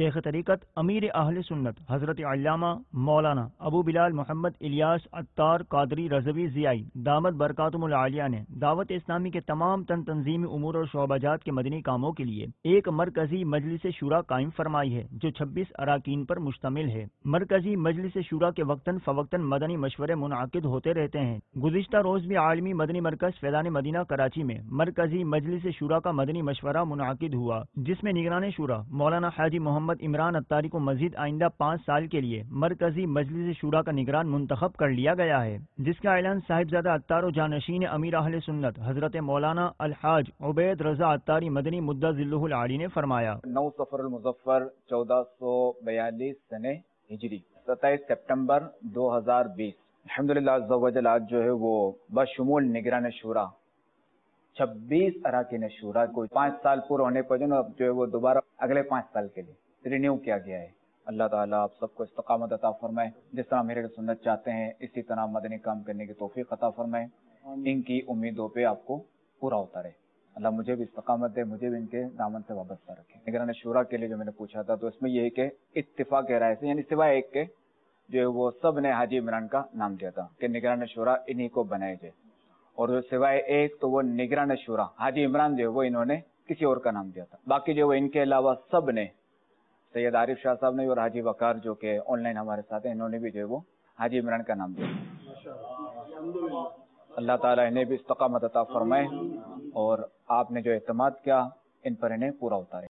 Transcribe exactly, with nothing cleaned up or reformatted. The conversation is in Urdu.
شیخ طریقت امیر اہل سنت حضرت علامہ مولانا ابو بلال محمد الیاس عطار قادری رضوی ضیائی دامت برکاتہم العالیہ نے دعوت اسلامی کے تمام تن تنظیمی امور اور شعبہ جات کے مدنی کاموں کے لیے ایک مرکزی مجلس شورا قائم فرمائی ہے جو چھبیس اراکین پر مشتمل ہے۔ مرکزی مجلس شورا کے وقتاً فوقتاً مدنی مشورے منعقد ہوتے رہتے ہیں۔ گزشتہ روز بھی عالمی مدنی مرکز فیضان مدینہ کراچی میں مرکزی مجلس شورا کا مدنی مشورہ منعقد ہوا، جس میں نگران شورا مولانا حاجی محمد عمران عطاری کو مزید آئندہ پانچ سال کے لیے مرکزی مجلس شورا کا نگران منتخب کر لیا گیا ہے، جس کا اعلان صاحبزادہ عطار و جانشین امیر اہل سنت حضرت مولانا الحاج عبید رضا عطاری مدنی مدہ ذلہ العالی نے فرمایا۔ نو سفر المظفر چودہ سو بیالیس سنے ہجری ستائیس سپٹمبر دو ہزار بیس الحمدللہ عز و جل آج جو ہے وہ بشمول نگران شورا چھبیس اراکین شورا کو پانچ سال پورے ہونے پر جو ہے وہ دوبارہ اگلے پانچ سال کے لیے رینیو کیا گیا ہے۔ اللہ تعالیٰ آپ سب کو استقامت عطا فرمائے، جس طرح میرے سنت چاہتے ہیں اسی طرح مدنی کام کرنے کی توفیق عطا فرمائے، ان کی امیدوں پہ آپ کو پورا ہوتا رہے۔ اللہ مجھے بھی استقامت دے، مجھے بھی ان کے دامن سے وابستہ رکھے۔ نگران شورا کے لیے جو میں نے پوچھا تھا تو اس میں یہ ہے کہ اتفاق رائے سے یعنی سوائے ایک کے جو ہے وہ سب نے حاجی عمران کا نام دیا تھا کہ نگران شورا انہی کو بنائے جائے، اور جو سوائے ایک تو وہ نگران شورا حاجی عمران جو ہے وہ انہوں نے کسی اور کا نام دیا تھا۔ باقی جو وہ ان کے علاوہ سب نے، سید عارف شاہ صاحب نے اور حاجی وقار جو کہ آن لائن ہمارے ساتھ ہیں، انہوں نے بھی جو ہے وہ حاجی عمران کا نام دیا۔ اللہ تعالیٰ انہیں بھی استقامت عطا فرمائے اور آپ نے جو اعتماد کیا ان پر انہیں پورا ہوتا رہے۔